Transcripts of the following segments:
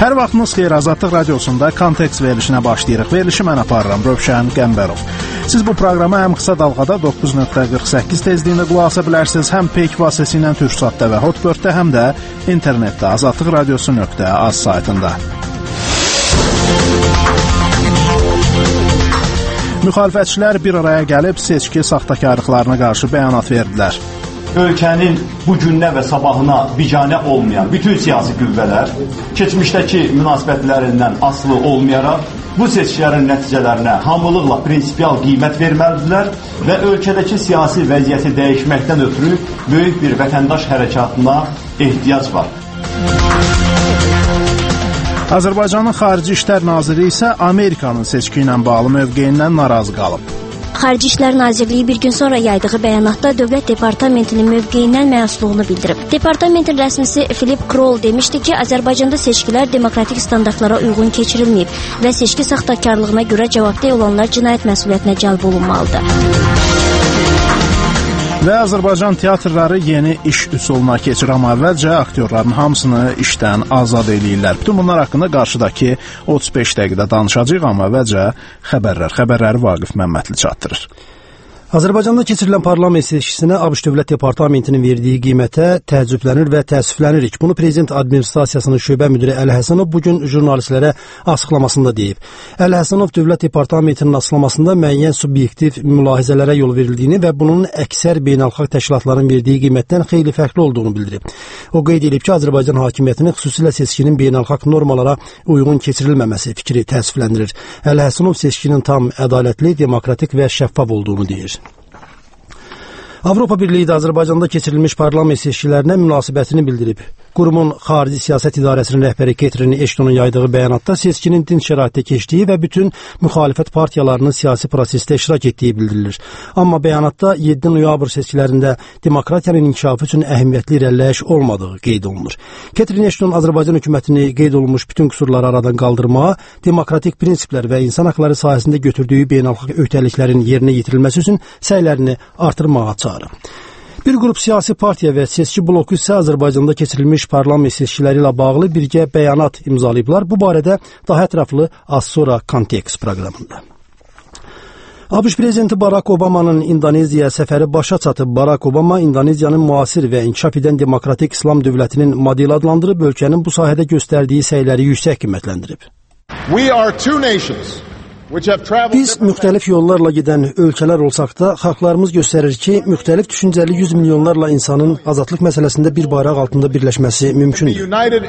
Hər vaxtınız xeyir, Azadlıq Radiosunda Kontekst verilişinə başlayırıq. Verilişi mən aparıram, Rövşən Qəmbərov. Siz bu proqrama həm qısa dalğada 9.48 tezliyində qulaq asa bilərsiniz, həm peyk vasitəsilə Türksatda və Hotbirddə, həm də internetdə azadlıqradiosu.az saytında. Müxalifətçilər bir araya gəlib seçki saxtakarlıqlarına qarşı bəyanat verdilər. Ölkənin bu gününə və sabahına biganə olmayan bütün siyasi qüvvələr keçmişdəki münasibətlərindən asılı olmayaraq bu seçkilərin nəticələrinə hamılıqla prinsipial qiymət verməlidirlər və ölkədəki siyasi vəziyyəti dəyişməkdən ötürü böyük bir vətəndaş hərəkatına ehtiyac var. Azərbaycanın Xarici İşlər Naziri isə Amerikanın seçki ilə bağlı mövqeyindən narazı qalıb. Xarici İşlər Nazirliyi bir gün sonra yaydığı bəyanatda Dövlət Departamentinin mövqeyindən məsulluğunu bildirib. Departamentin rəsmisi Philip Kroll demişdi ki, Azərbaycanda seçkilər demokratik standartlara uyğun keçirilməyib və seçki saxtakarlığına görə cavabdeh olanlar cinayət məsuliyyətinə cəlb olunmalıdır. Və Azərbaycan teatrları yeni iş üsuluna keçir, amma əvvəlcə aktyorların hamısını işdən azad eləyirlər. Bütün bunlar haqqında qarşıdakı 35 dəqiqədə danışacağıq, amma əvvəlcə xəbərləri Vaqif Məmmədli çatdırır. Azərbaycanda keçirilən parlament seçkisinə ABŞ Dövlət Departamentinin verdiyi qiymətə təəccüblənir və təəssüflənirik. Bunu Prezident Administrasiyasının şöbə müdiri Əli Həsənov bugün jurnalistlərə açıqlamasında deyib. Əli Həsənov Dövlət Departamentinin açıqlamasında müəyyən subyektiv mülahizələrə yol verildiyini və bunun əksər beynəlxalq təşkilatların verdiyi qiymətdən xeyli fərqli olduğunu bildirib. O qeyd edib ki, Azərbaycan hakimiyyətinin xüsusilə seçkinin beynəlxalq normalara uyğun keçirilməməsi fikri təəssüfləndirir. Əli Həsənov seçkinin tam ədalətli, demokratik və şəffaf olduğunu deyir. Avropa Birliyi də Azərbaycanda keçirilmiş parlament seçkilərinə münasibətini bildirib. Qurumun Xarici Siyasət İdarəsinin rəhbəri Ketrin Eştonun yaydığı bəyanatda seçkinin dinc şəraitdə keçdiyi və bütün müxalifət partiyalarının siyasi prosesdə iştirak etdiyi bildirilir. Amma bəyanatda 7 noyabr seçkilərində demokratiyanın inkişafı üçün əhəmiyyətli irəliləyiş olmadığı qeyd olunur. Ketrin Eşton Azərbaycan hökumətini qeyd olunmuş bütün qüsurları aradan qaldırmağa, demokratik prinsiplər və insan haqları sahəsində götürdüyü beynəlxalq öhdəliklərin yerinə yetirilməsi üçün səylərini artırmağa çağırır. Bir qrup siyasi partiya və seçki bloku isə Azərbaycanda keçirilmiş parlament seçkiləri ilə bağlı birgə bəyanat imzalayıblar. Bu barədə daha ətraflı az sonra Kontekst proqramında. ABŞ Prezidenti Barack Obama'nın İndoneziya səfəri başa çatıb. Barack Obama İndoneziyanın müasir və inkişaf edən demokratik İslam dövlətinin modeli adlandırıb, ölkənin bu sahədə göstərdiyi səyləri yüksək qiymətləndirib. We are two nations. Biz müxtəlif yollarla gedən ölkələr olsaq da, xalqlarımız göstərir ki, müxtəlif düşüncəli 100 milyonlarla insanın azadlıq məsələsində bir bayraq altında birləşməsi mümkündür.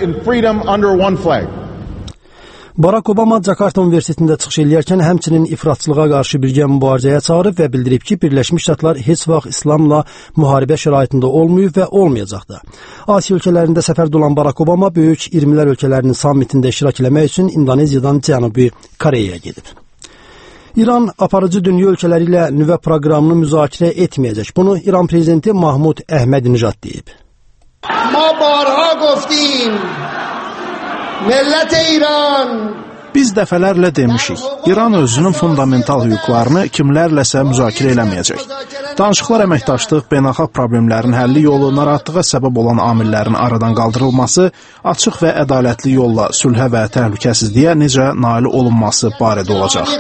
Barack Obama Jakarta Universitetində çıxış eləyərkən həmçinin ifratçılığa qarşı birgə mübarizəyə çağırıb və bildirib ki, Birləşmiş Ştatlar heç vaxt İslamla müharibə şəraitində olmayıb və olmayacaq da. Asiya ölkələrində səfərdə olan Barack Obama böyük 20-lər ölkələrinin sammitində iştirak etmək üçün İndoneziyadan Cənubi Koreyaya gedib. İran aparıcı dünya ölkələri ilə nüvə proqramını müzakirə etməyəcək. Bunu İran prezidenti Mahmud Əhmədinejad deyib. Ma barha goftim millət İran. Biz dəfələrlə demişik, İran özünün fundamental hüquqlarını kimlərləsə müzakirə eləməyəcək. Danışıqlar, əməkdaşlıq, beynəlxalq problemlərin həlli yolu, narahatlığa səbəb olan amillərin aradan qaldırılması, açıq və ədalətli yolla sülhə və təhlükəsizliyə necə nail olunması barədə olacaq.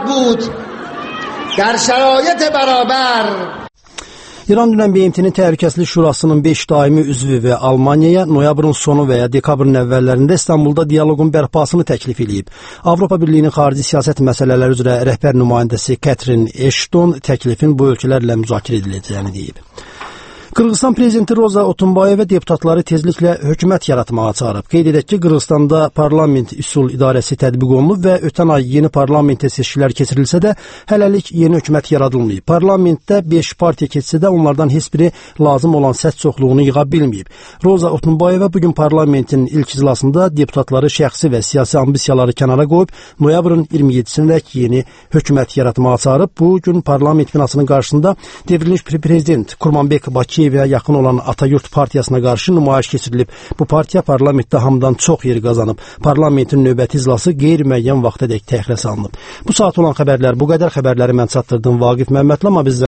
İran dünən BMT-nin Təhlükəsizlik Şurasının 5 daimi üzvü və Almaniyaya noyabrın sonu və ya dekabrın əvvəllərində İstanbulda dialoqun bərpasını təklif edib. Avropa Birliyinin xarici siyasət məsələləri üzrə rəhbər nümayəndəsi Ketrin Eşton təklifin bu ölkələrlə müzakirə ediləcəyini deyib. Qırğızstan prezidenti Roza Otunbayeva deputatları tezliklə hökumət yaratmağa çağırıb. Qeyd edək ki, Qırğızstanda parlament üsul idarəsi tətbiq olunub və ötən ay yeni parlamentə seçkilər keçirilsə də, hələlik yeni hökumət yaradılmayıb. Parlamentdə 5 partiya keçsə də onlardan heç biri lazım olan səs çoxluğunu yığa bilməyib. Roza Otunbayeva bugün parlamentin ilk iclasında deputatları şəxsi və siyasi ambisiyaları kənara qoyub, noyabrın 27-sindək yeni hökumət yaratmağa çağırıb. Bu gün parlament binasının qarşısında devrilmiş prezident Kurmanbek Bakıyevə yaxın olan Atayurt partiyasına qarşı nümayiş keçirilib. Bu partiya parlamentdə hamıdan çox yer qazanıb. Parlamentin növbəti iclası qeyri-müəyyən vaxtadək təxirə salınıb. Bu saat olan xəbərlər bu qədər. Xəbərləri mən çatdırdım Vaqif Məmmədli, amma biz